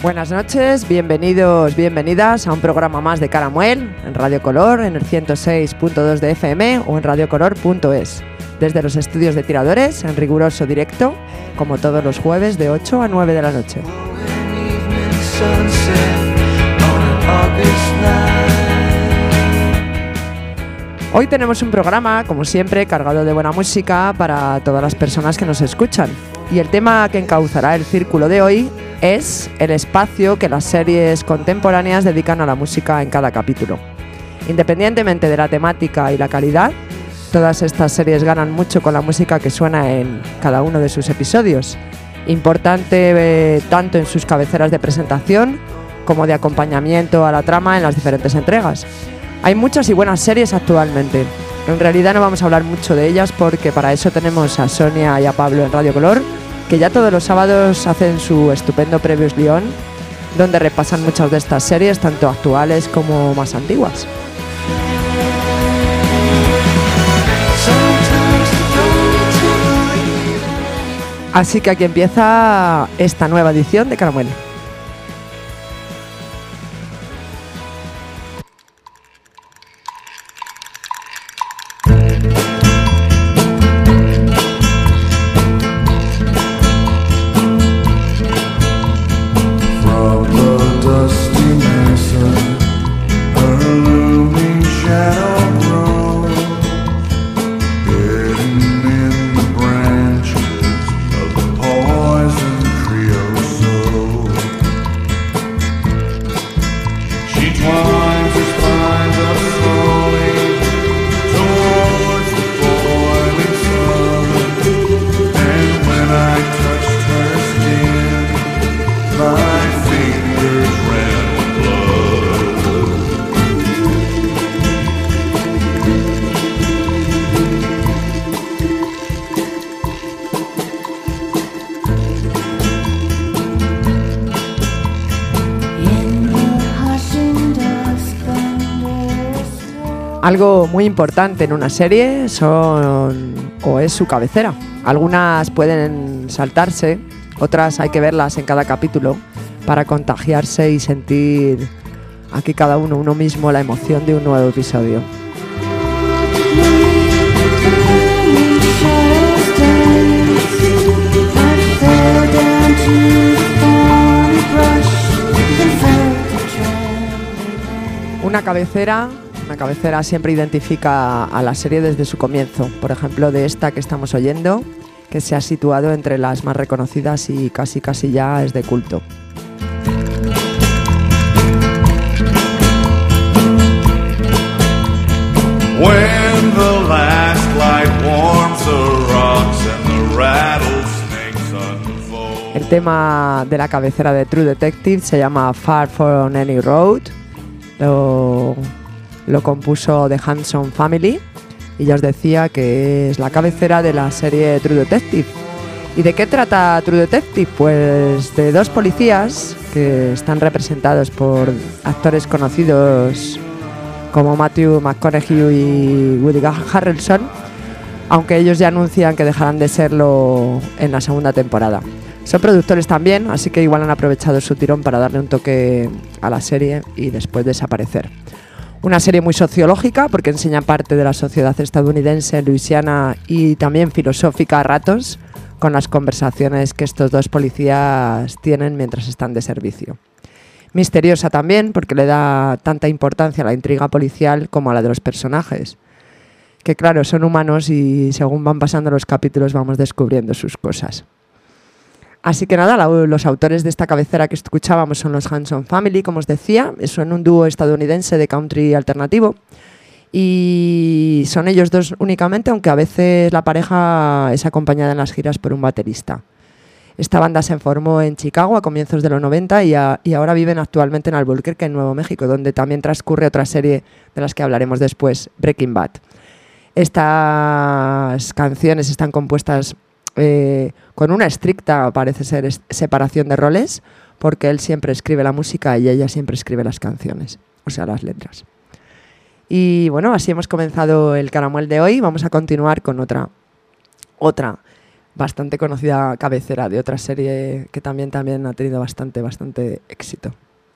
Buenas noches, bienvenidos, bienvenidas a un programa más de Caramuel en Radio Color, en el 106.2 de FM o en radiocolor.es. Desde los estudios de Tiradores, en riguroso directo, como todos los jueves de 8 a 9 de la noche. Hoy tenemos un programa, como siempre, cargado de buena música para todas las personas que nos escuchan. Y el tema que encauzará el círculo de hoy es el espacio que las series contemporáneas dedican a la música en cada capítulo. Independientemente de la temática y la calidad, todas estas series ganan mucho con la música que suena en cada uno de sus episodios. Importante tanto en sus cabeceras de presentación como de acompañamiento a la trama en las diferentes entregas. Hay muchas y buenas series actualmente. En realidad no vamos a hablar mucho de ellas porque para eso tenemos a Sonia y a Pablo en Radio Color, que ya todos los sábados hacen su estupendo Previously On, donde repasan muchas de estas series, tanto actuales como más antiguas. Así que aquí empieza esta nueva edición de Caramuel. Algo muy importante en una serie es su cabecera. Algunas pueden saltarse, otras hay que verlas en cada capítulo para contagiarse y sentir aquí cada uno mismo la emoción de un nuevo episodio. Una cabecera siempre identifica a la serie desde su comienzo. Por ejemplo, de esta que estamos oyendo, que se ha situado entre las más reconocidas y casi ya es de culto. El tema de la cabecera de True Detective se llama Far From Any Road. Lo compuso The Hanson Family y ya os decía que es la cabecera de la serie True Detective. ¿Y de qué trata True Detective? Pues de dos policías que están representados por actores conocidos como Matthew McConaughey y Woody Harrelson, aunque ellos ya anuncian que dejarán de serlo en la segunda temporada. Son productores también, así que igual han aprovechado su tirón para darle un toque a la serie y después desaparecer. Una serie muy sociológica porque enseña parte de la sociedad estadounidense, luisiana y también filosófica a ratos, con las conversaciones que estos dos policías tienen mientras están de servicio. Misteriosa también porque le da tanta importancia a la intriga policial como a la de los personajes, que claro, son humanos y según van pasando los capítulos vamos descubriendo sus cosas. Así que nada, los autores de esta cabecera que escuchábamos son los Hanson Family, como os decía, son un dúo estadounidense de country alternativo y son ellos dos únicamente, aunque a veces la pareja es acompañada en las giras por un baterista. Esta banda se formó en Chicago a comienzos de los 90 y ahora viven actualmente en Albuquerque, en Nuevo México, donde también transcurre otra serie de las que hablaremos después, Breaking Bad. Estas canciones están compuestas con una estricta, parece ser, separación de roles, porque él siempre escribe la música y ella siempre escribe las canciones, o sea, las letras. Y bueno, así hemos comenzado el Caramuel de hoy. Vamos a continuar con otra bastante conocida cabecera de otra serie que también ha tenido bastante éxito.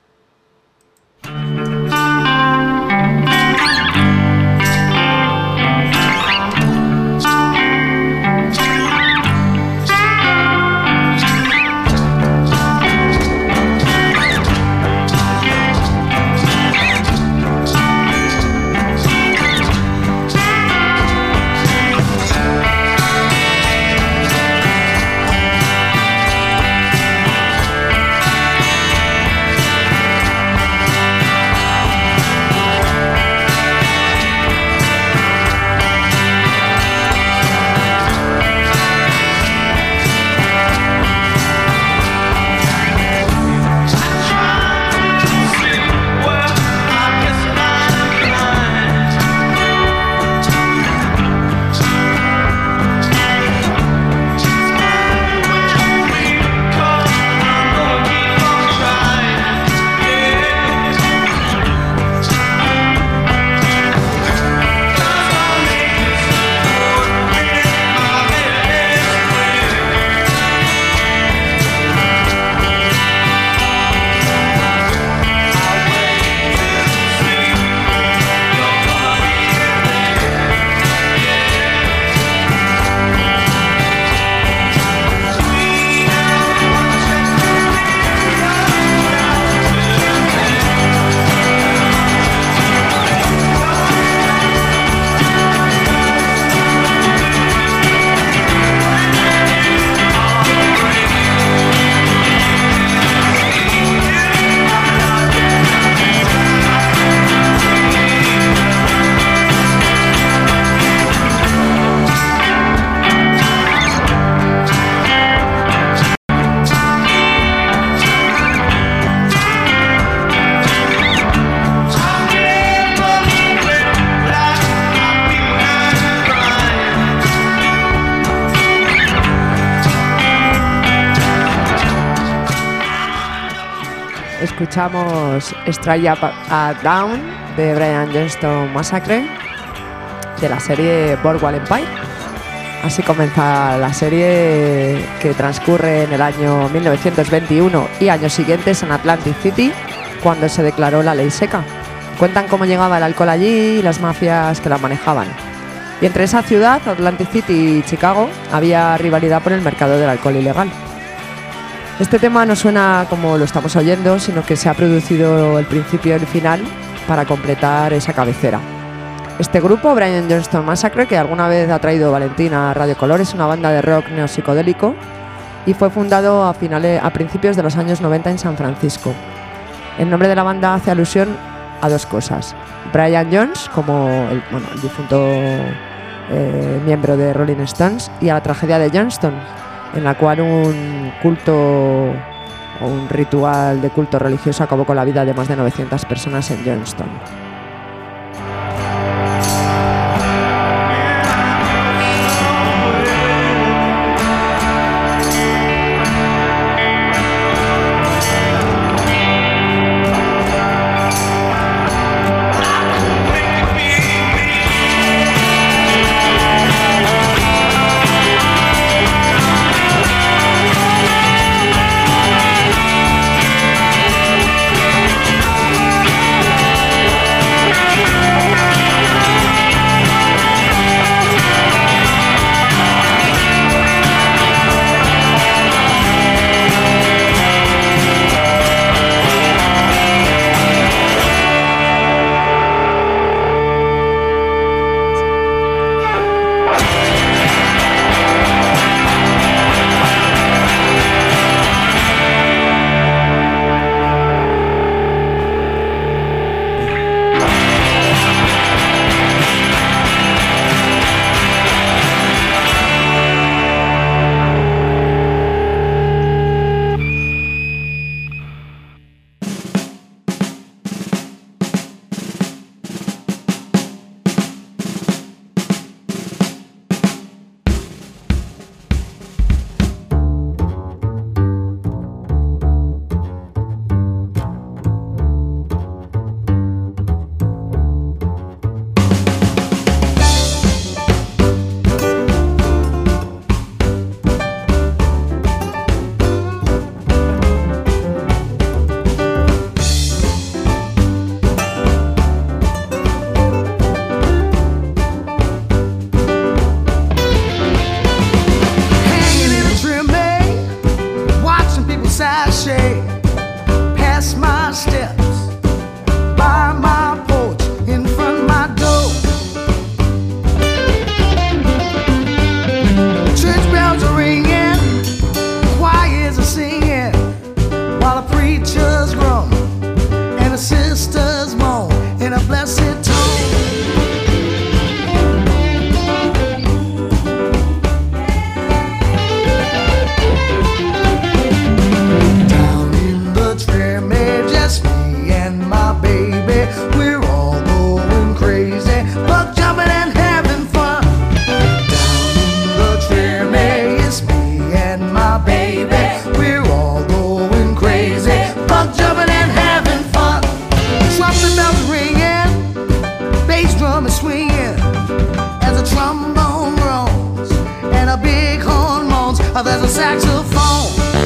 Escuchamos Straight Up and Down de Brian Johnston Massacre de la serie Boardwalk Empire. Así comienza la serie, que transcurre en el año 1921 y años siguientes en Atlantic City, cuando se declaró la ley seca. Cuentan cómo llegaba el alcohol allí y las mafias que la manejaban. Y entre esa ciudad, Atlantic City y Chicago, había rivalidad por el mercado del alcohol ilegal. Este tema no suena como lo estamos oyendo, sino que se ha producido el principio y el final para completar esa cabecera. Este grupo, Brian Johnston Massacre, que alguna vez ha traído Valentina a Radio Color, es una banda de rock neopsicodélico y fue fundado a principios de los años 90 en San Francisco. El nombre de la banda hace alusión a dos cosas: Brian Jones, como el difunto miembro de Rolling Stones, y a la tragedia de Johnston, en la cual un culto o un ritual de culto religioso acabó con la vida de más de 900 personas en Johnston. sachet past my steps, by my porch, in front of my door. Church bells are ringing, choirs are singing, while the preachers groan and the sisters moan in a blessed tone. Down in the trim, just me and my baby, we're all going crazy, buck jumping and having fun. Down in the trim, it's me and my baby, we're all going crazy, buck jumping and having fun. Trumpet bells ringing, bass drum is swinging, as a trombone groans and a big horn moans. There's a saxophone.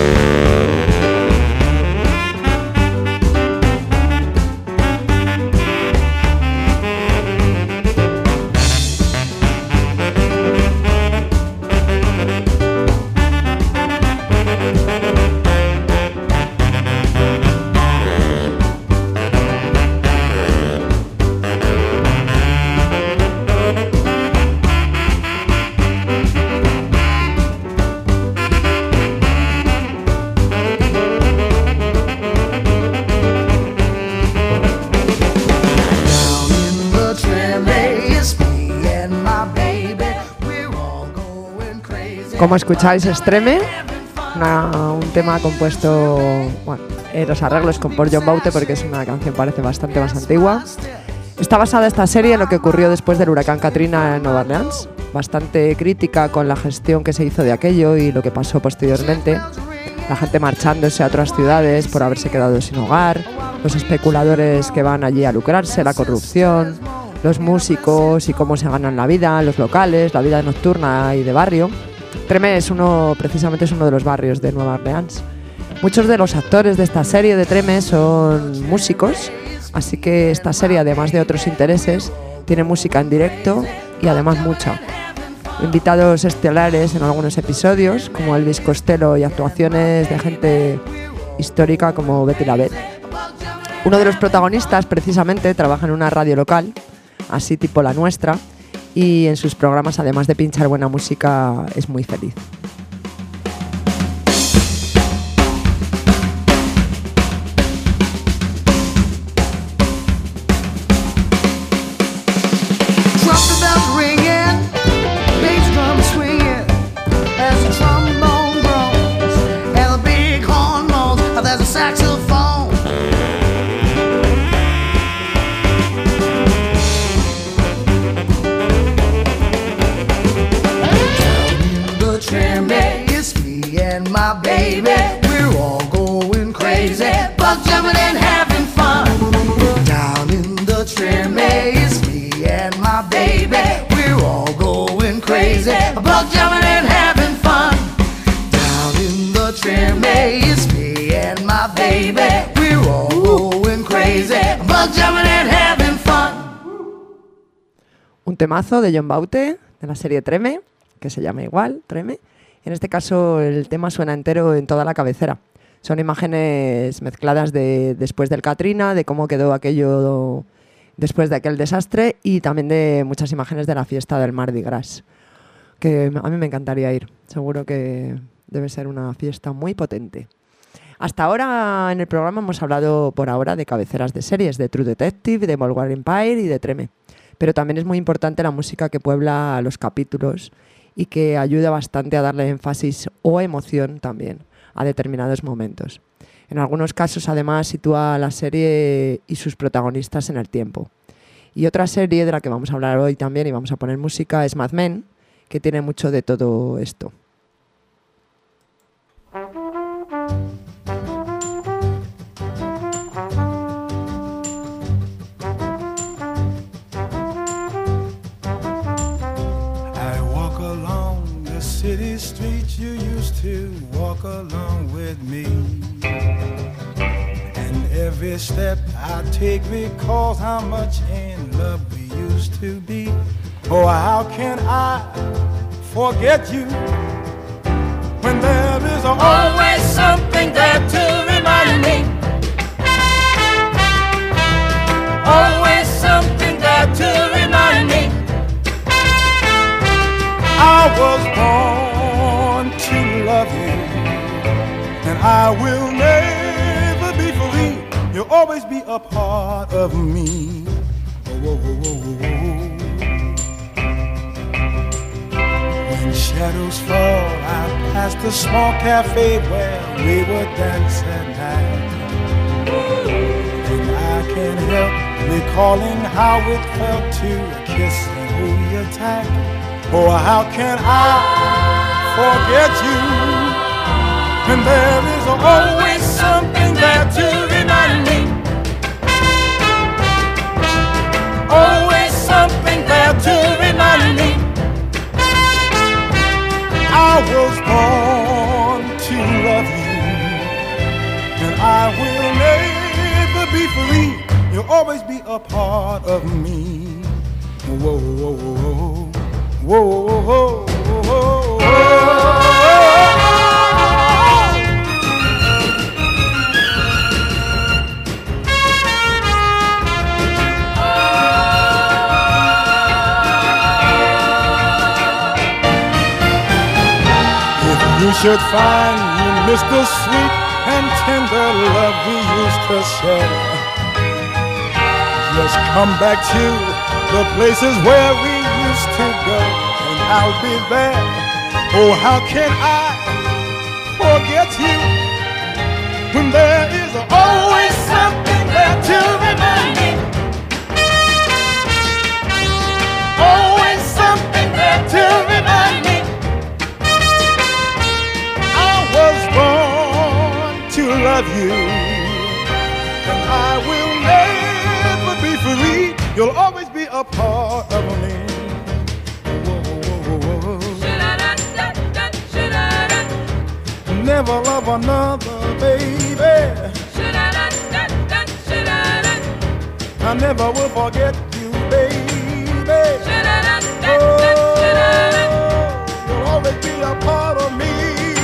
Como escucháis, es Treme, un tema compuesto, bueno, los arreglos con por John Baute, porque es una canción parece bastante más antigua. Está basada esta serie en lo que ocurrió después del huracán Katrina en Nueva Orleans, bastante crítica con la gestión que se hizo de aquello y lo que pasó posteriormente. La gente marchándose a otras ciudades por haberse quedado sin hogar, los especuladores que van allí a lucrarse, la corrupción, los músicos y cómo se ganan la vida, los locales, la vida nocturna y de barrio. Treme precisamente es uno de los barrios de Nueva Orleans. Muchos de los actores de esta serie de Treme son músicos, así que esta serie, además de otros intereses, tiene música en directo y además mucha. Invitados estelares en algunos episodios, como Elvis Costello, y actuaciones de gente histórica como Betty la Beth. Uno de los protagonistas, precisamente, trabaja en una radio local, así tipo la nuestra, y en sus programas, además de pinchar buena música, es muy feliz. Un temazo de John Baute, de la serie Treme, que se llama igual, Treme. En este caso el tema suena entero en toda la cabecera. Son imágenes mezcladas de después del Katrina, de cómo quedó aquello después de aquel desastre, y también de muchas imágenes de la fiesta del Mardi Gras, que a mí me encantaría ir. Seguro que debe ser una fiesta muy potente. Hasta ahora en el programa hemos hablado por ahora de cabeceras de series, de True Detective, de Boardwalk Empire y de Treme. Pero también es muy importante la música que puebla los capítulos y que ayuda bastante a darle énfasis o emoción también a determinados momentos. En algunos casos, además, sitúa la serie y sus protagonistas en el tiempo. Y otra serie de la que vamos a hablar hoy también y vamos a poner música es Mad Men, que tiene mucho de todo esto. City streets you used to walk along with me, and every step I take recalls how much in love we used to be. Oh, how can I forget you when there is always something there I will never be free. You'll always be a part of me. Oh, oh, oh, oh, oh. When shadows fall, I pass the small cafe where we would dance at night. And I can't help recalling how it felt to kiss and hold you tight. Oh, how can I forget you? And there is always something there to remind me. Always something there to remind me. I was born to love you, and I will never be free. You'll always be a part of me. Whoa, whoa, whoa, whoa, whoa, whoa, whoa, whoa. You should find you miss the sweet and tender love we used to share. Just come back to the places where we used to go, and I'll be there. Oh, how can I forget you when there is always something there to remind me? Always something there to remind me. Was born to love you, and I will never be free. You'll always be a part of me. Never love another, baby. I never will forget you, baby. You'll always be a part of me.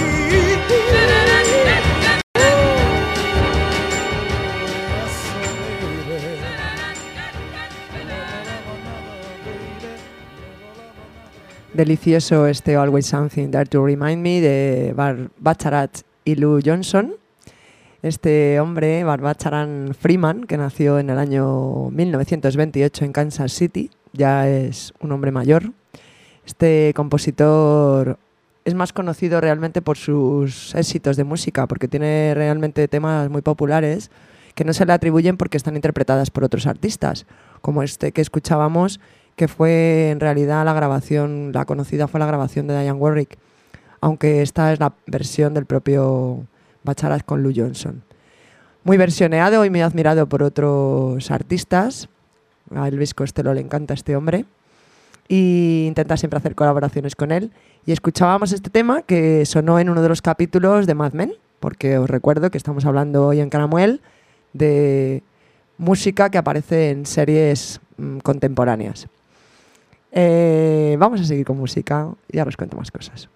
Delicioso este Always Something There to Remind Me de Bacharach y Lou Johnson. Este hombre, Bacharach Freeman, que nació en el año 1928 en Kansas City, ya es un hombre mayor. Este compositor es más conocido realmente por sus éxitos de música, porque tiene realmente temas muy populares que no se le atribuyen porque están interpretadas por otros artistas, como este que escuchábamos, que fue en realidad la conocida fue la grabación de Dionne Warwick, aunque esta es la versión del propio Bacharach con Lou Johnson. Muy versioneado y muy admirado por otros artistas. A Elvis Costello le encanta este hombre y intenta siempre hacer colaboraciones con él. Y escuchábamos este tema que sonó en uno de los capítulos de Mad Men, porque os recuerdo que estamos hablando hoy en Caramuel de música que aparece en series contemporáneas. Vamos a seguir con música y ahora os cuento más cosas.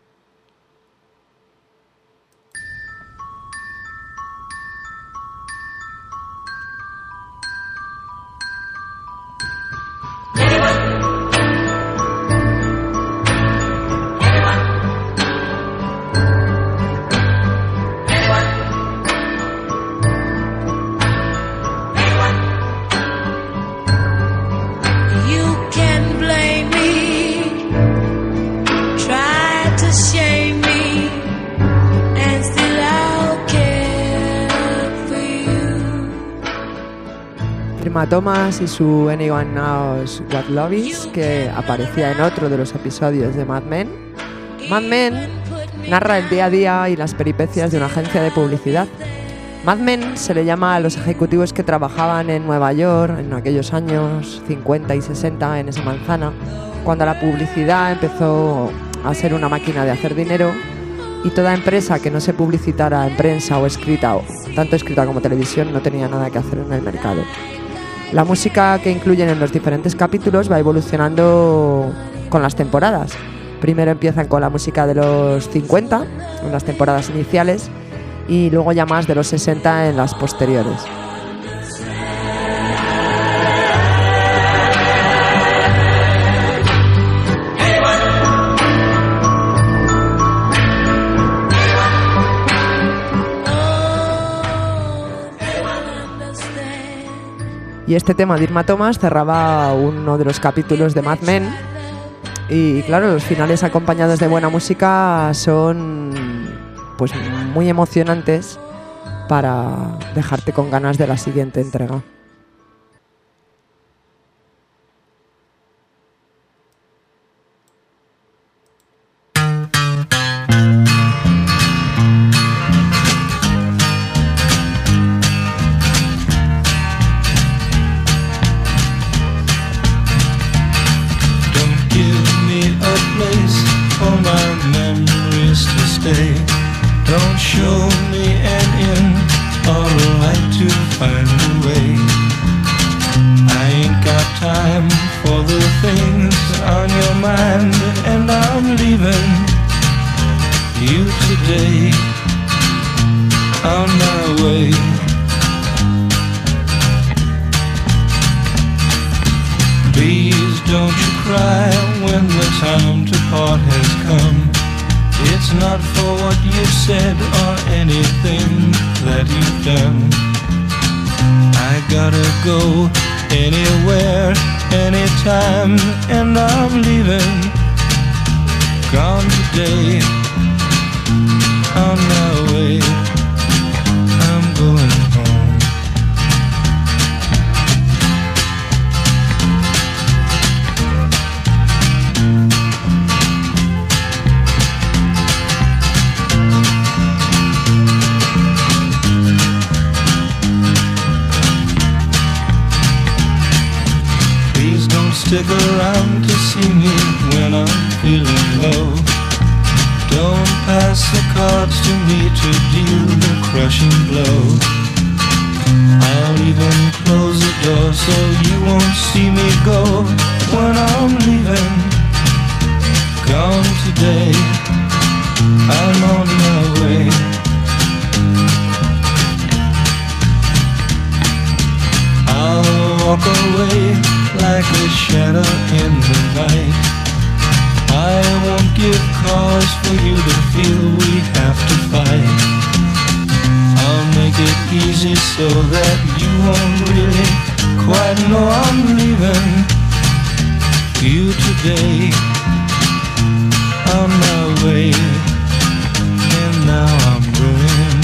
Thomas y su Anyone Knows What Love Is, que aparecía en otro de los episodios de Mad Men. Mad Men narra el día a día y las peripecias de una agencia de publicidad. Mad Men se le llama a los ejecutivos que trabajaban en Nueva York en aquellos años 50 y 60 en esa manzana, cuando la publicidad empezó a ser una máquina de hacer dinero y toda empresa que no se publicitara en prensa o escrita, o tanto escrita como televisión, no tenía nada que hacer en el mercado. La música que incluyen en los diferentes capítulos va evolucionando con las temporadas. Primero empiezan con la música de los 50, en las temporadas iniciales, y luego ya más de los 60 en las posteriores. Y este tema de Irma Thomas cerraba uno de los capítulos de Mad Men. Y claro, los finales acompañados de buena música son pues muy emocionantes para dejarte con ganas de la siguiente entrega. Don't show me an end or a light to find a way. I ain't got time for the things on your mind, and I'm leaving you today on my way. Please don't you cry when the time to part has come. It's not for what you've said or anything that you've done. I gotta go anywhere, anytime, and I'm leaving. Gone today, on my way. I'm going home. Stick around to see me when I'm feeling low. Don't pass the cards to me to deal the crushing blow. I'll even close the door so you won't see me go when I'm leaving. Gone today, I'm on my way. I'll walk away like a shadow in the night. I won't give cause for you to feel we have to fight. I'll make it easy so that you won't really quite know I'm leaving you today on my way. And now I'm ruined.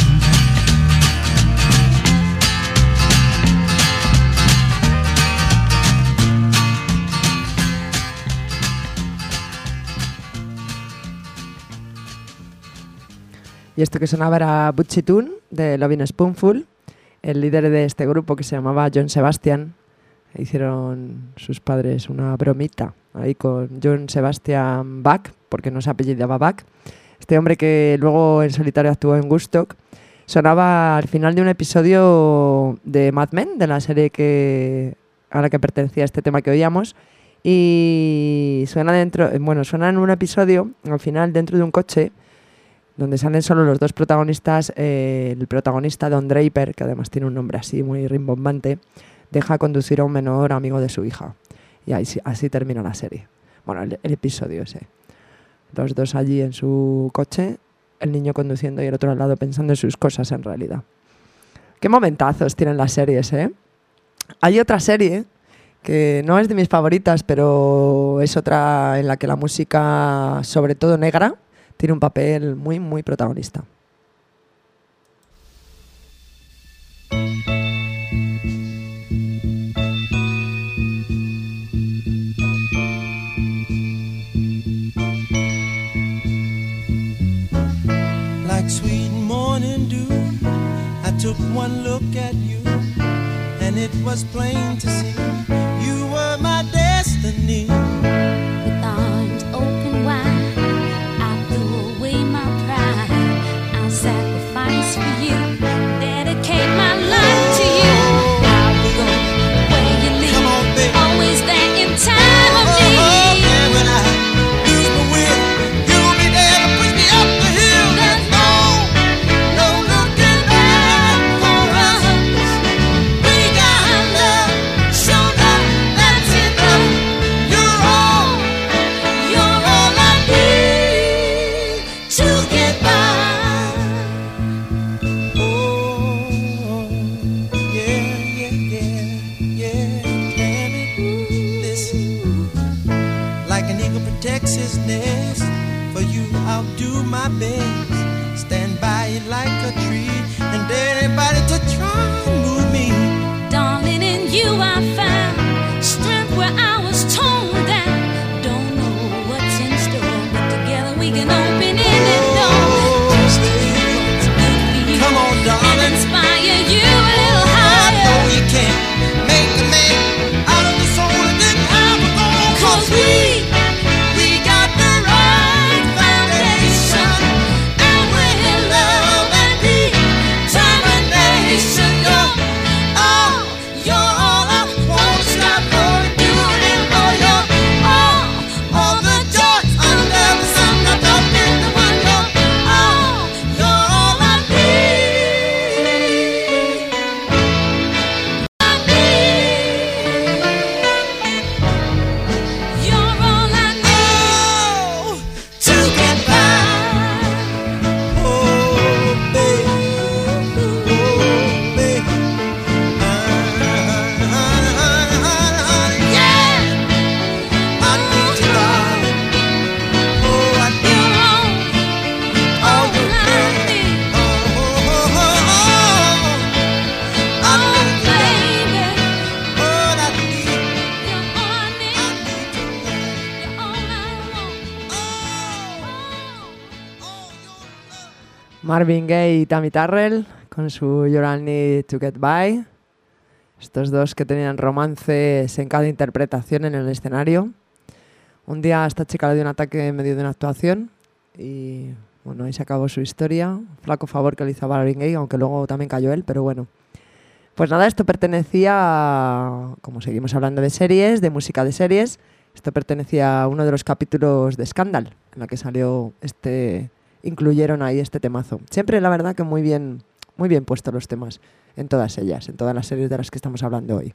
Y esto que sonaba era Butchie Toon de Lovin' Spoonful, el líder de este grupo que se llamaba John Sebastian. Hicieron sus padres una bromita ahí con John Sebastian Bach, porque no se apellidaba Bach. Este hombre que luego en solitario actuó en Woodstock, sonaba al final de un episodio de Mad Men, de la serie a la que pertenecía este tema que oíamos. Y suena en un episodio, al final, dentro de un coche, donde salen solo los dos protagonistas. El protagonista, Don Draper, que además tiene un nombre así muy rimbombante, deja conducir a un menor amigo de su hija. Y así termina la serie. Bueno, el episodio ese. Los dos allí en su coche, el niño conduciendo y el otro al lado pensando en sus cosas en realidad. Qué momentazos tienen las series, ¿eh? Hay otra serie que no es de mis favoritas, pero es otra en la que la música, sobre todo negra, tiene un papel muy, muy protagonista. Like sweet morning dew, I took one look at you, and it was plain to see you were my destiny. With arms open wide, I threw away my pride. I'll sacrifice for you, dedicate my life to you. I'll go where you lead, Come on, baby. always there in time of need. Yeah, when I lose my will, you'll be there to push me up the hill. There's no looking back for us. We got love, show love, that's enough. You're inspire you a little I higher. know you can make a man out of the soul that didn't have a goal. 'Cause we got the right foundation, and we're love and determination. You're all I won't stop for doing for you. All the joys under the sun, wrapped up in the one. You're all I need. You're all I need to get by. Oh, baby. Oh, baby. Yeah. I need you, darling. Oh, I need you. All you need. I need you, darling. All I need. Marvin Gaye y Tammy Terrell con su You're All I Need to Get By. Estos dos que tenían romances en cada interpretación en el escenario. Un día a esta chica le dio un ataque en medio de una actuación y bueno, ahí se acabó su historia. Flaco favor que le hizo a Marvin Gaye, aunque luego también cayó él, pero bueno. Pues nada, esto pertenecía a, como seguimos hablando de series, de música de series, esto pertenecía a uno de los capítulos de Scandal, en la que salió incluyeron ahí este temazo. Siempre la verdad que muy bien puestos los temas en todas ellas, en todas las series de las que estamos hablando hoy.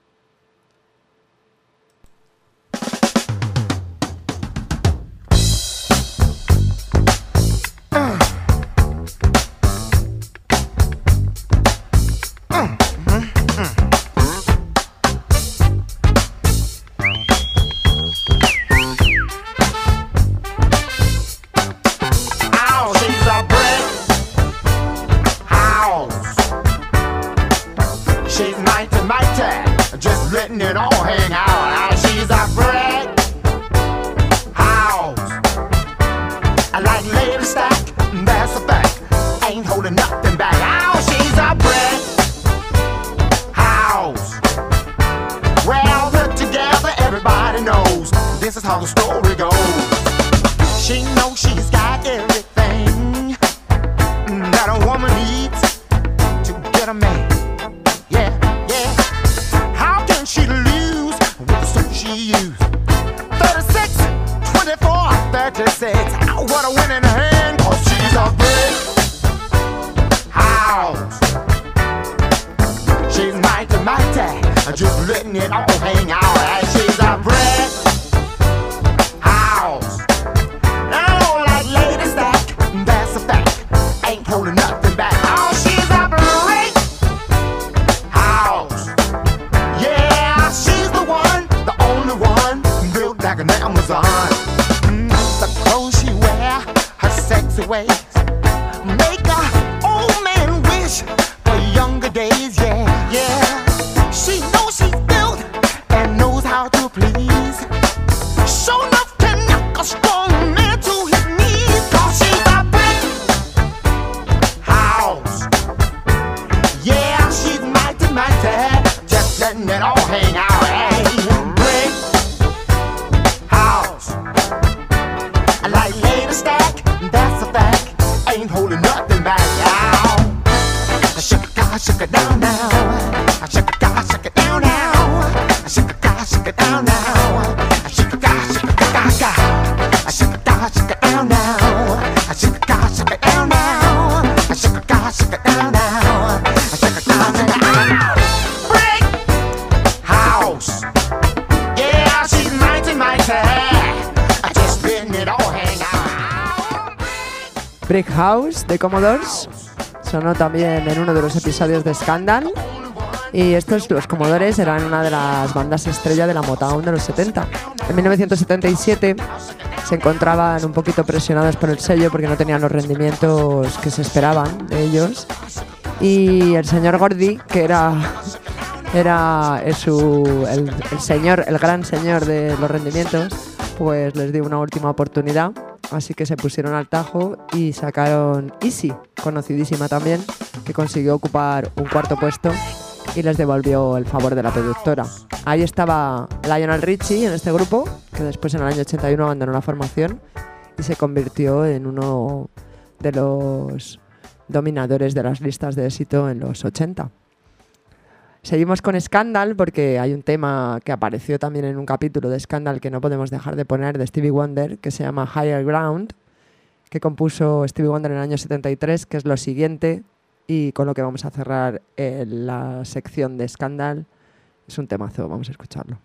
Letting it all hang out. She's a brick house. I like lady stack, that's a fact. Ain't holding nothing back. Oh, she's a brick house. Well put together, everybody knows this is how the story goes. She knows she's got everything that a woman needs to get a man. She lose with the suit she used. 36, 24, 36. Oh, what a winning hand, 'cause she's a brick house. She's mighty, mighty, just letting it all hang out. And she's a brick house. Oh, like lady stack, that's a fact. Ain't holding nothing back. Oh, she's a brick house. Yeah, she's the one, the only one, built like an Amazon. The clothes she wear, her sexy ways, make a old man wish for younger days. Yeah, yeah. She knows she's built and knows how to please. Show enough to knock a strong man to his knees. 'Cause she's a brick house. Yeah, she's mighty, mighty, just letting it all hang out. Hey, brick house. I like lady stack, that's a fact. Ain't holding nothing back. Ow. Shake it down now. Shake it down now. Shake it down now. Shake it down now. Shake it down now. Shake it down now. Shake it down now. Brick house. Yeah, she's mighty, mighty. Just letting it all hang out. Brick House de Commodores sonó también en uno de los episodios de Scandal. Y los Commodores eran una de las bandas estrella de la Motown de los 70. En 1977 se encontraban un poquito presionados por el sello porque no tenían los rendimientos que se esperaban de ellos. Y el señor Gordy, que era el gran señor de los rendimientos, pues les dio una última oportunidad. Así que se pusieron al tajo y sacaron Easy, conocidísima también, que consiguió ocupar un cuarto puesto y les devolvió el favor de la productora. Ahí estaba Lionel Richie en este grupo, que después en el año 81 abandonó la formación y se convirtió en uno de los dominadores de las listas de éxito en los 80. Seguimos con Scandal porque hay un tema que apareció también en un capítulo de Scandal que no podemos dejar de poner de Stevie Wonder, que se llama Higher Ground, que compuso Stevie Wonder en el año 73, que es lo siguiente y con lo que vamos a cerrar la sección de Scandal. Es un temazo, vamos a escucharlo.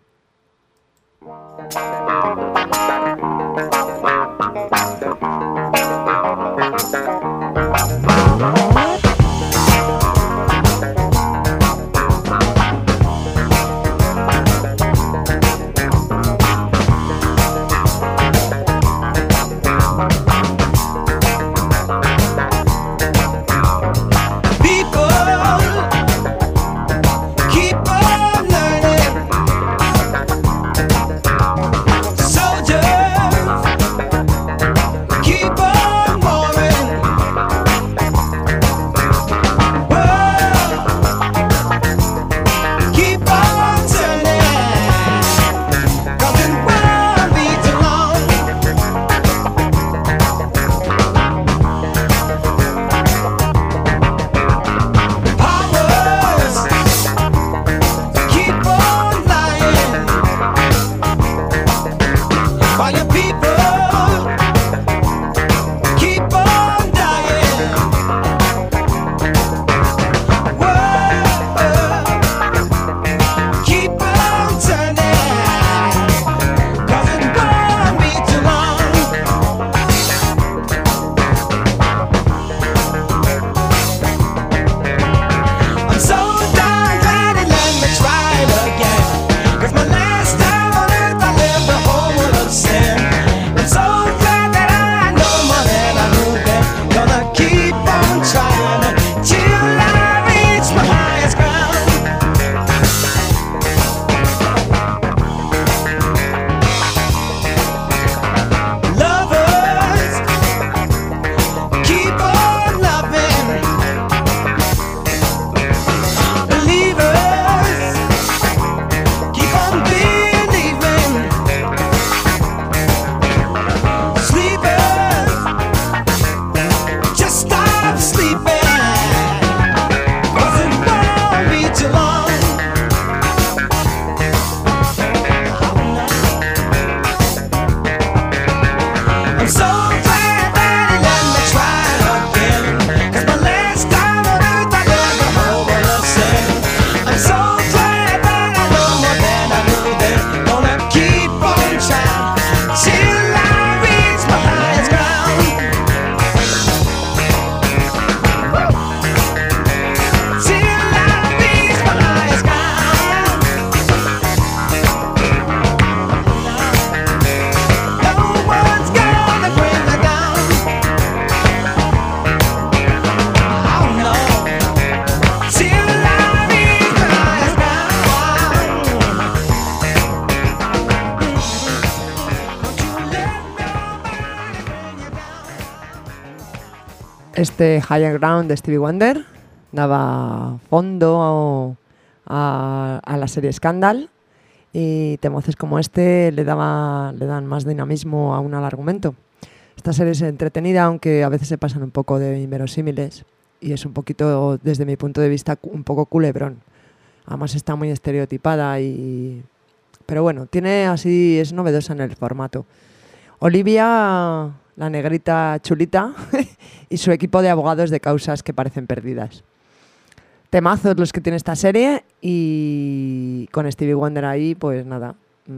Este Higher Ground de Stevie Wonder daba fondo a la serie Scandal y temazos como este le dan más dinamismo aún al argumento. Esta serie es entretenida, aunque a veces se pasan un poco de inverosímiles y es un poquito, desde mi punto de vista, un poco culebrón. Además está muy estereotipada pero bueno, es novedosa en el formato. Olivia, la negrita chulita, y su equipo de abogados de causas que parecen perdidas. Temazos los que tiene esta serie y con Stevie Wonder ahí, pues nada.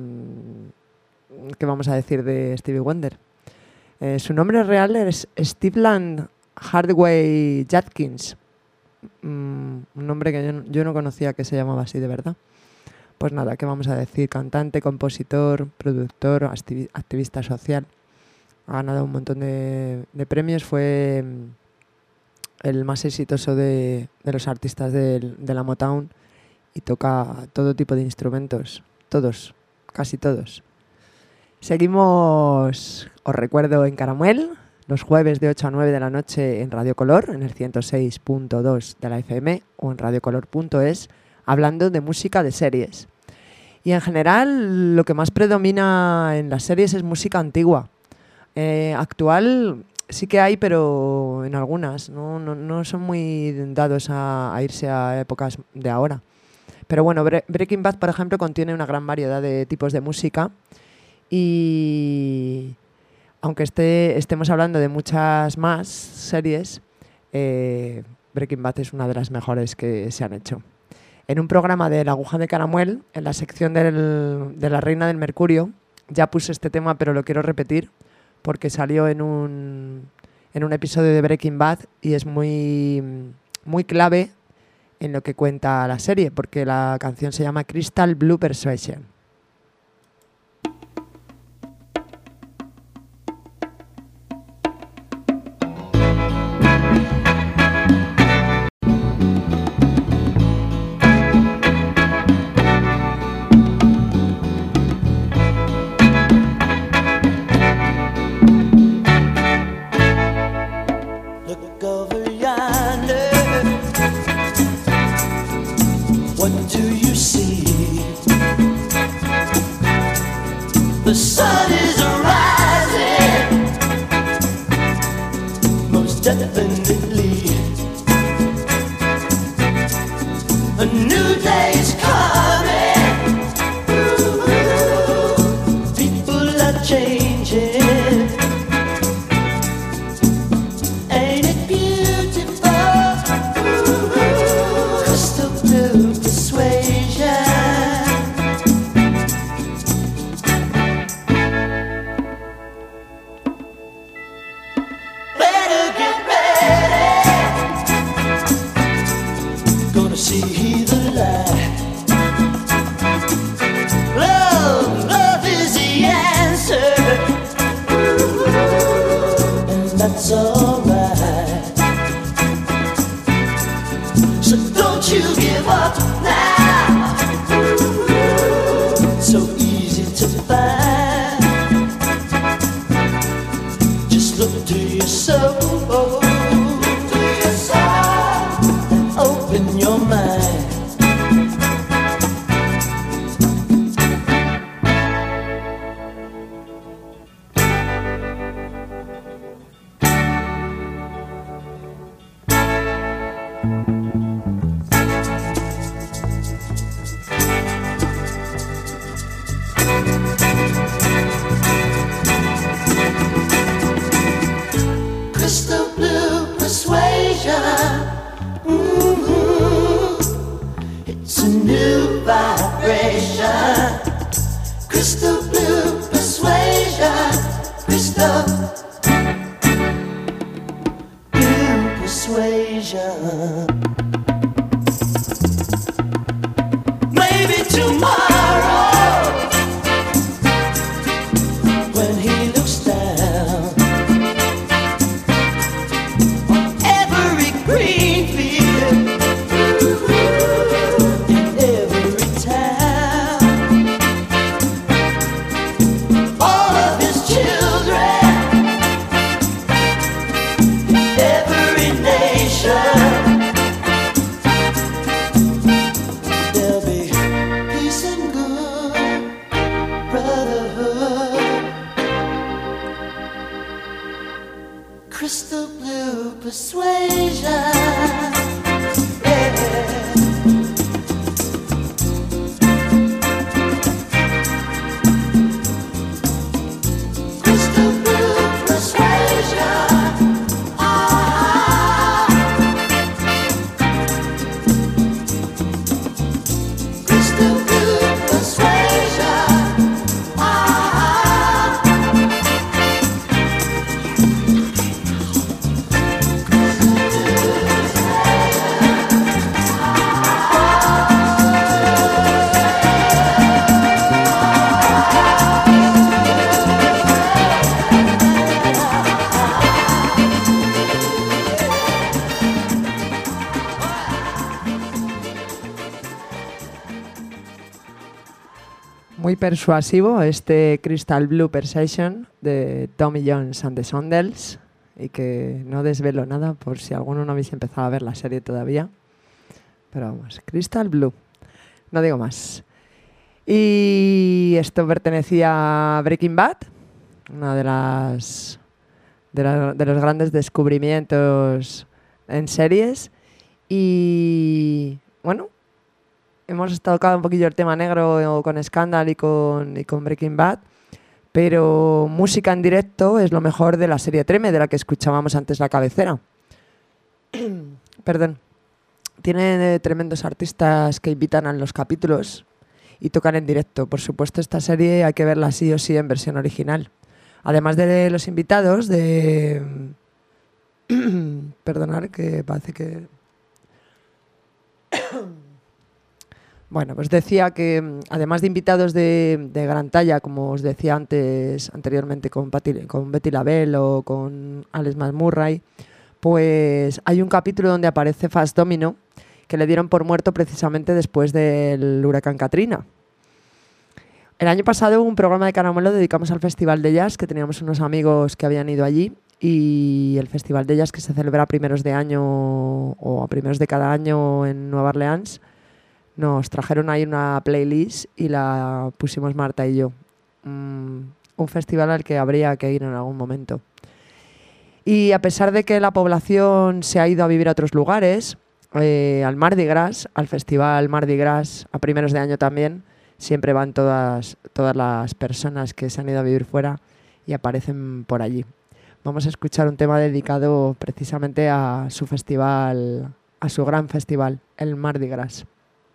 ¿Qué vamos a decir de Stevie Wonder? Su nombre real es Stephen Hardaway Judkins. Un nombre que yo no conocía que se llamaba así de verdad. Pues nada, ¿qué vamos a decir? Cantante, compositor, productor, activista social. Ha ganado un montón de premios. Fue el más exitoso de los artistas de la Motown y toca todo tipo de instrumentos. Todos, casi todos. Seguimos, os recuerdo, en Caramel, los jueves de 8 a 9 de la noche en Radio Color, en el 106.2 de la FM o en radiocolor.es, hablando de música de series. Y en general lo que más predomina en las series es música antigua. Actual sí que hay, pero en algunas. No son muy dados a irse a épocas de ahora. Pero bueno, Breaking Bad, por ejemplo, contiene una gran variedad de tipos de música. Y aunque estemos hablando de muchas más series, Breaking Bad es una de las mejores que se han hecho. En un programa de La Aguja de Caramuel, en la sección de La Reina del Mercurio, ya puse este tema, pero lo quiero repetir porque salió en un episodio de Breaking Bad y es muy, muy clave en lo que cuenta la serie, porque la canción se llama Crystal Blue Persuasion. The sun is rising, most definitely. A new day is coming. Ooh, people are changing. Ain't it beautiful? Ooh, crystal blue persuasion. See the light. Love is the answer, and that's alright. So don't you give up now. So easy to find. Just look to your soul. Open your mind. Crystal blue persuasion. It's a new vibration. Crystal blue persuasion. Crystal blue persuasion. Maybe tomorrow, when he looks down on every green field, crystal blue persuasion. Yeah. Crystal blue persuasion. Crystal blue persuasion. Muy persuasivo este Crystal Blue Persuasion de Tommy Jones and the Shondells. y que no desvelo nada por si alguno no habéis empezado a ver la serie todavía. Pero vamos, Crystal Blue, no digo más. Y esto pertenecía a Breaking Bad, una de los grandes descubrimientos en series. Y bueno, hemos tocado un poquillo el tema negro con Scandal y con Breaking Bad, pero música en directo es lo mejor de la serie Treme, de la que escuchábamos antes la cabecera. Perdón. Tiene tremendos artistas que invitan a los capítulos y tocan en directo. Por supuesto, esta serie hay que verla sí o sí en versión original. Además de los invitados de... Perdonad, que parece que... Bueno, pues decía que además de invitados de gran talla, como os decía anteriormente con Betty LaBelle o con Alex McMurray, pues hay un capítulo donde aparece Fats Domino, que le dieron por muerto precisamente después del huracán Katrina. El año pasado hubo un programa de Caramelo dedicamos al Festival de Jazz, que teníamos unos amigos que habían ido allí, y el Festival de Jazz que se celebra a primeros de año o a primeros de cada año en Nueva Orleans, nos trajeron ahí una playlist y la pusimos Marta y yo. Un festival al que habría que ir en algún momento. Y a pesar de que la población se ha ido a vivir a otros lugares, al Mardi Gras, al Festival Mardi Gras, a primeros de año también, siempre van todas las personas que se han ido a vivir fuera y aparecen por allí. Vamos a escuchar un tema dedicado precisamente a su festival, a su gran festival, el Mardi Gras.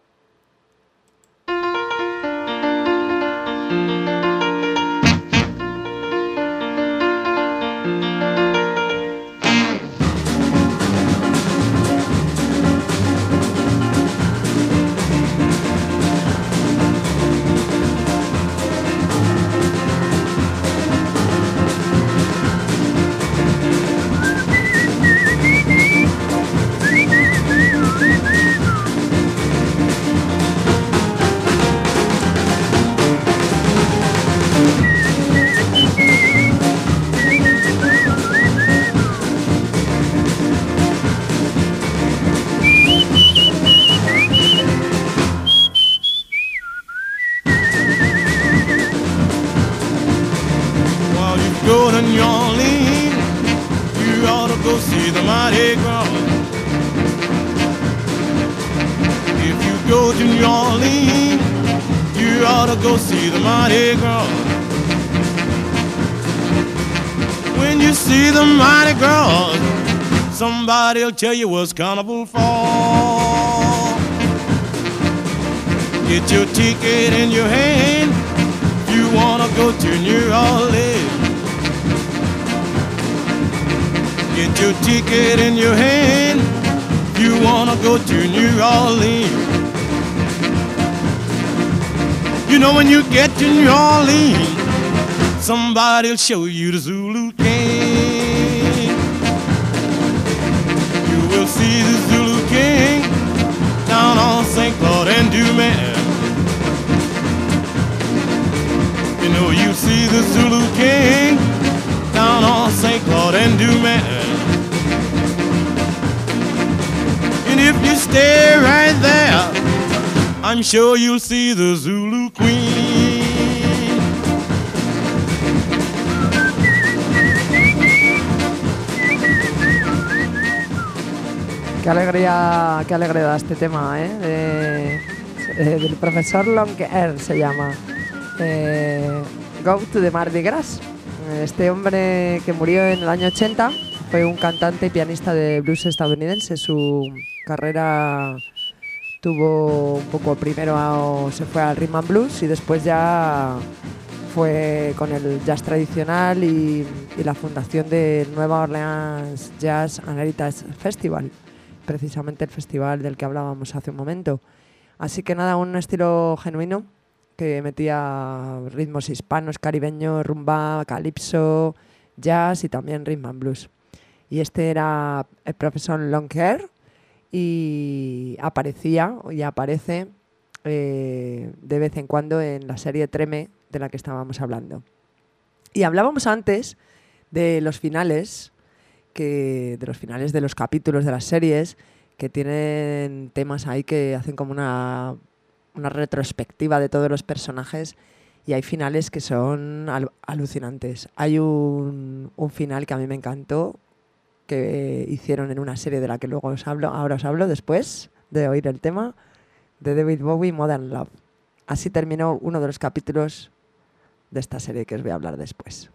Go to New Orleans, you ought to go see the Mardi Gras. If you go to New Orleans, you ought to go see the Mardi Gras. When you see the Mardi Gras, somebody'll tell you what's carnival for. Get your ticket in your hand, you wanna go to New Orleans. Get your ticket in your hand, you wanna go to New Orleans. You know when you get to New Orleans, somebody'll show you the Zulu King. You will see the Zulu King down on St. Claude and Dumas. You know you see the Zulu King down on St. Claude and Dumas. And if you stay right there, I'm sure you'll see the Zulu Queen. Qué alegría da este tema, del profesor Longuehair se llama. Go to the Mardi Gras. Este hombre que murió en el año 80 fue un cantante y pianista de blues estadounidense. Su carrera tuvo un poco primero, se fue al rhythm and blues y después ya fue con el jazz tradicional y la fundación del Nueva Orleans Jazz and Heritage Festival, precisamente el festival del que hablábamos hace un momento. Así que nada, un estilo genuino que metía ritmos hispanos, caribeños, rumba, calipso, jazz y también rhythm and blues. Y este era el profesor Longuehair y aparecía y aparece de vez en cuando en la serie Treme de la que estábamos hablando. Y hablábamos antes de los finales de los finales de los capítulos de las series, que tienen temas ahí que hacen como una retrospectiva de todos los personajes, y hay finales que son alucinantes. Hay un final que a mí me encantó, que hicieron en una serie de la que luego ahora os hablo después de oír el tema, de David Bowie, Modern Love. Así terminó uno de los capítulos de esta serie que os voy a hablar después.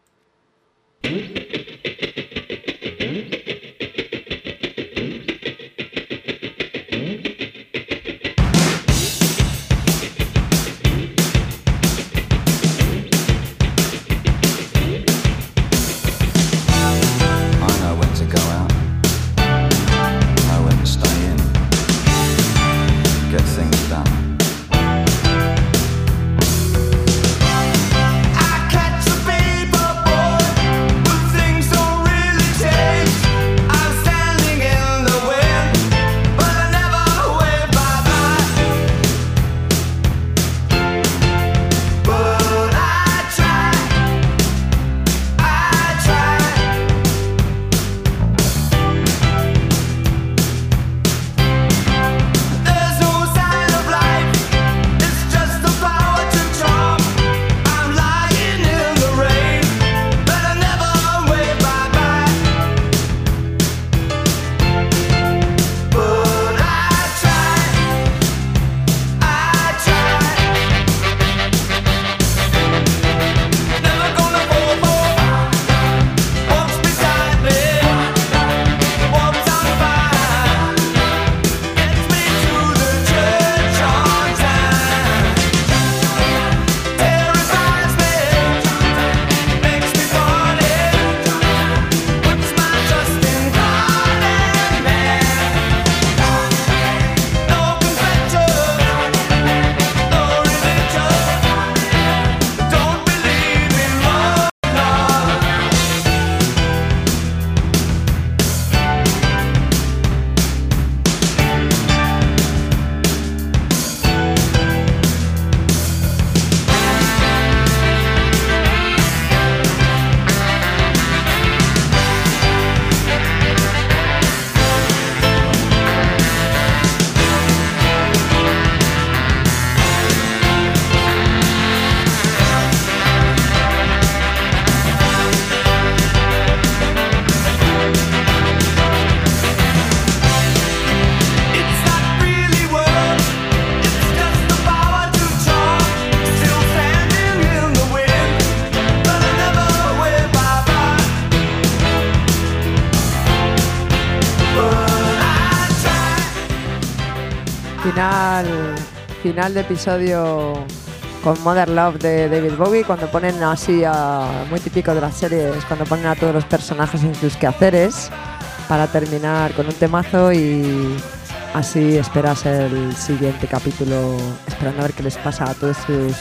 Final de episodio con Modern Love de David Bowie, cuando ponen así muy típico de las series, cuando ponen a todos los personajes en sus quehaceres para terminar con un temazo, y así esperas el siguiente capítulo esperando a ver qué les pasa a todos sus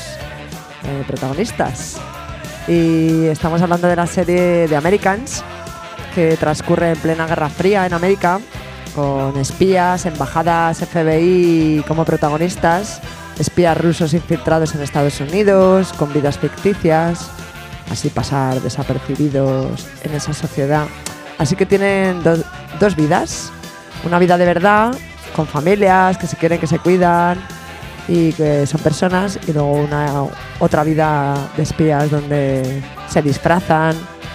protagonistas. Y estamos hablando de la serie The Americans, que transcurre en plena Guerra Fría en América, con espías, embajadas, FBI como protagonistas, espías rusos infiltrados en Estados Unidos, con vidas ficticias, así pasar desapercibidos en esa sociedad. Así que tienen dos vidas, una vida de verdad, con familias que se quieren, que se cuidan y que son personas, y luego otra vida de espías donde se disfrazan,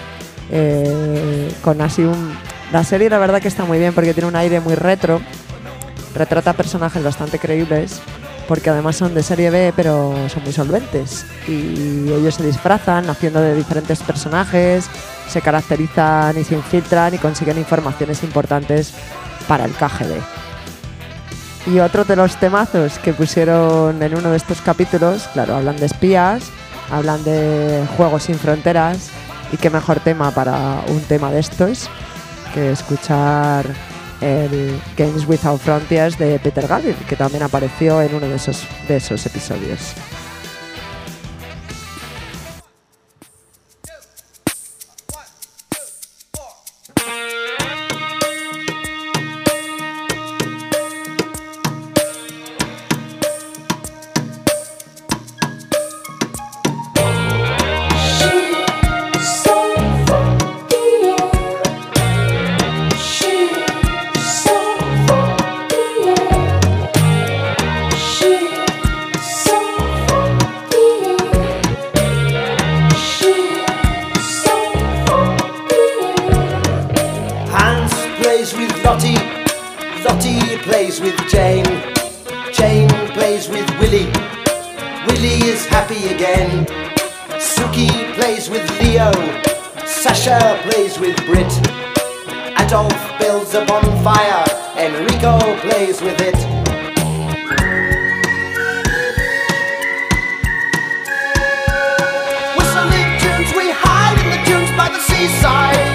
con así La serie la verdad que está muy bien porque tiene un aire muy retro, retrata personajes bastante creíbles, porque además son de serie B pero son muy solventes, y ellos se disfrazan haciendo de diferentes personajes, se caracterizan y se infiltran y consiguen informaciones importantes para el KGB. Y otro de los temazos que pusieron en uno de estos capítulos, claro, hablan de espías, hablan de juegos sin fronteras, y qué mejor tema para un tema de estos que escuchar el Games Without Frontiers de Peter Gabriel, que también apareció en uno de esos episodios. plays with Willie. Willie is happy again. Suki plays with Leo. Sasha plays with Brit. Adolf builds a bonfire. Enrico plays with it. Whistling tunes, we hide in the dunes by the seaside.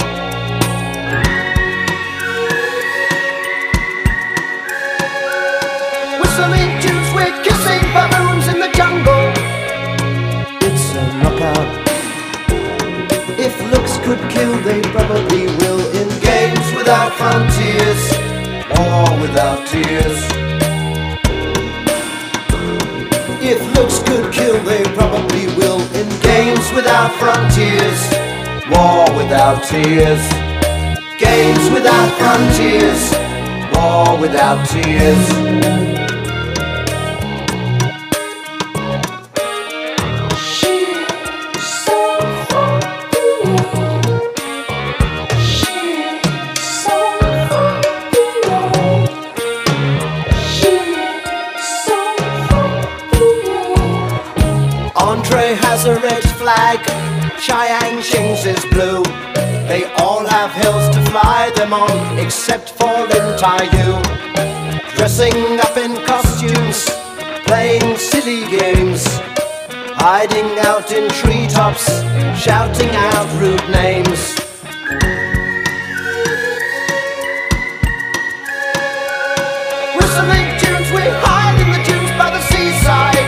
Whistling tunes, we're kissing baboons in the jungle. It's a knockout. If looks could kill, they probably will. In games without frontiers, war without tears. If looks could kill, they probably will. In games without frontiers, war without tears. Games without frontiers, war without tears. Andre has a red flag, Chiang Shing's is blue. They all have hills to fly them on, except for Lin Taiyu. Dressing up in costumes, playing silly games, hiding out in treetops, shouting out rude names. Whistling tunes, we hide in the dunes by the seaside.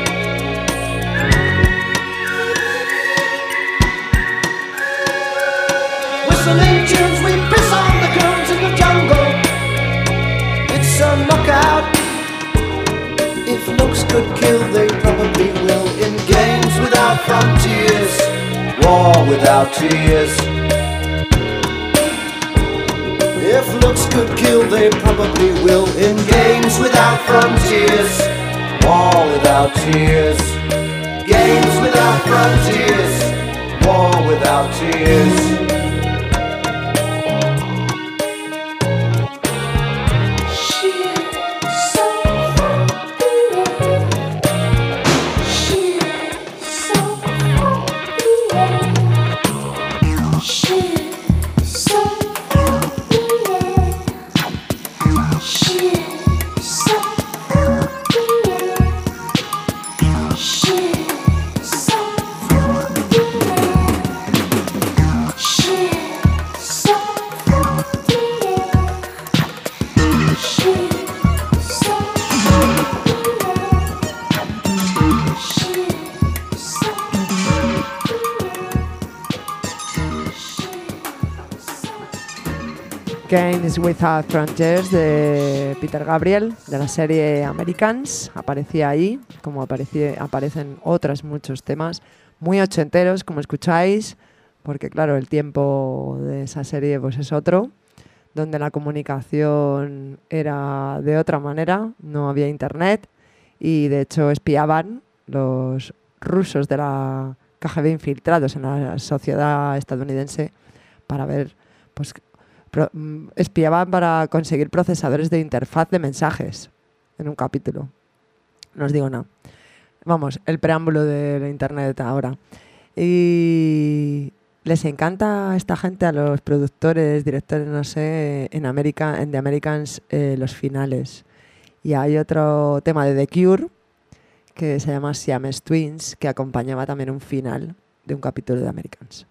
Whistling tunes, we piss on the goons in the jungle. It's a knockout. If looks could kill, they probably will. In games without frontiers, war without tears. If looks could kill, they probably will. In games without frontiers, war without tears. Games without frontiers, war without tears. Games Without Frontiers de Peter Gabriel, de la serie Americans. Aparecía ahí, como aparecen otros muchos temas muy ochenteros, como escucháis, porque claro, el tiempo de esa serie pues es otro, donde la comunicación era de otra manera, no había internet y de hecho espiaban los rusos de la KGB infiltrados en la sociedad estadounidense para ver, pues espiaban para conseguir procesadores de interfaz de mensajes en un capítulo. No os digo nada. Vamos, el preámbulo de la internet ahora. Y les encanta a esta gente, a los productores, directores, no sé, en The Americans, los finales. Y hay otro tema de The Cure que se llama Siamese Twins, que acompañaba también un final de un capítulo de Americans.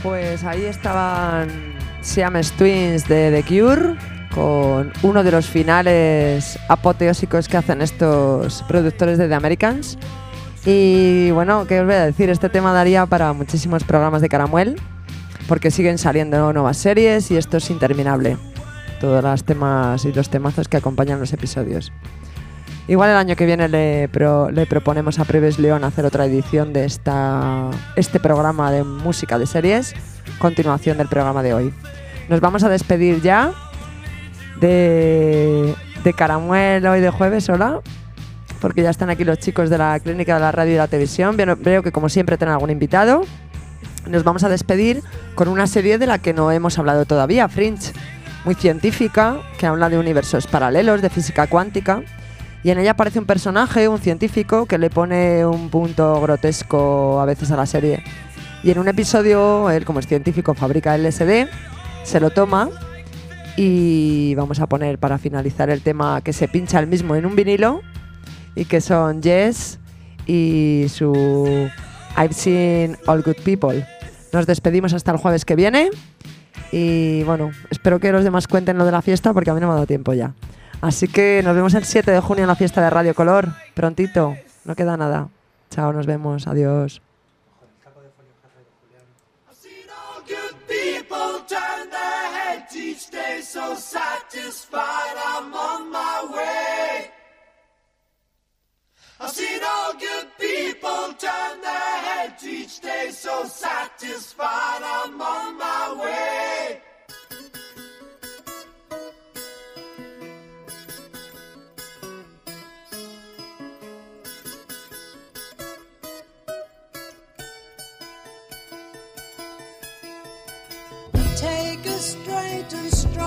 Pues ahí estaban Siamese Twins de The Cure con uno de los finales apoteósicos que hacen estos productores de The Americans. Y bueno, ¿qué os voy a decir? Este tema daría para muchísimos programas de Caramuel, porque siguen saliendo nuevas series y esto es interminable. Todos los temas y los temazos que acompañan los episodios. Igual el año que viene le proponemos a Preves León hacer otra edición de este programa de música de series, continuación del programa de hoy. Nos vamos a despedir ya de Caramuel hoy de jueves, hola, porque ya están aquí los chicos de la Clínica de la Radio y la Televisión. Veo que como siempre tienen algún invitado. Nos vamos a despedir con una serie de la que no hemos hablado todavía, Fringe, muy científica, que habla de universos paralelos, de física cuántica. Y en ella aparece un personaje, un científico, que le pone un punto grotesco a veces a la serie. Y en un episodio, él como es científico fabrica LSD, se lo toma y vamos a poner para finalizar el tema que se pincha él mismo en un vinilo y que son Yes y su I've Seen All Good People. Nos despedimos hasta el jueves que viene y bueno, espero que los demás cuenten lo de la fiesta porque a mí no me ha dado tiempo ya. Así que nos vemos el 7 de junio en la fiesta de Radio Color. Prontito, no queda nada. Chao, nos vemos, adiós. People turn their heads each day, so satisfied I'm on my way. I've seen all good people turn their heads each day, so satisfied I'm on my way. Take a straight and strong